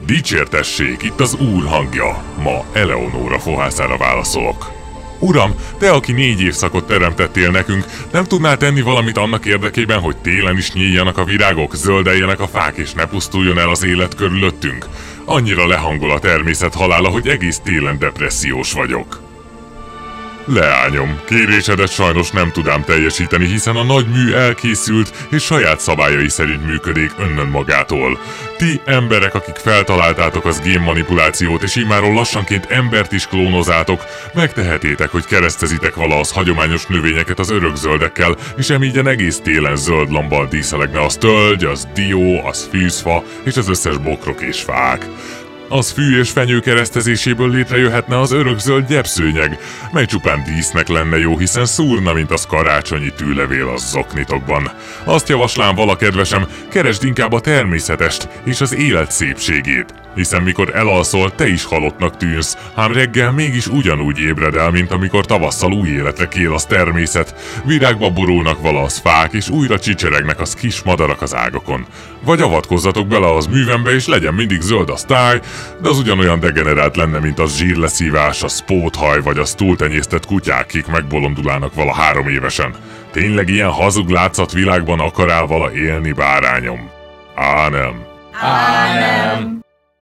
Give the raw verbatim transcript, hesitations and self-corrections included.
Dicsértessék, itt az Úr hangja. Ma Eleonóra fohászára válaszolok. Uram, te, aki négy évszakot teremtettél nekünk, nem tudnál tenni valamit annak érdekében, hogy télen is nyíljanak a virágok, zöldeljenek a fák, és ne pusztuljon el az élet körülöttünk? Annyira lehangol a természet halála, hogy egész télen depressziós vagyok. Leányom, kérésedet sajnos nem tudám teljesíteni, hiszen a nagy mű elkészült, és saját szabályai szerint működik önnön magától. Ti emberek, akik feltaláltátok az génmanipulációt, és immáron lassanként embert is klónozátok, megtehetétek, hogy keresztezitek vala az hagyományos növényeket az örökzöldekkel, és emígyen egész télen zöld lambbal díszelegne az tölgy, az dió, az fűzfa, és az összes bokrok és fák. Az fű és fenyő keresztezéséből létrejöhetne az örökzöld gyepszőnyeg, mely csupán dísznek lenne jó, hiszen szúrna, mint az karácsonyi tűlevél a zoknitokban. Azt javaslám vala, kedvesem, keresd inkább a természetest és az élet szépségét, hiszen mikor elalszol, te is halottnak tűnsz, ám reggel mégis ugyanúgy ébred el, mint amikor tavasszal új életre kél az természet, virágba borulnak vala az fák, és újra csicseregnek az kis madarak az ágakon. Vagy avatkozzatok bele az művembe, és legyen mindig zöld a táj, de az ugyanolyan degenerált lenne, mint az zsírleszívás, a spóthaj vagy az túltenyésztett kutyák, kik megbolondulálnak vala három évesen. Tényleg ilyen hazug látszatvilágban akarál vala élni, bárányom? Á, nem. Á, nem.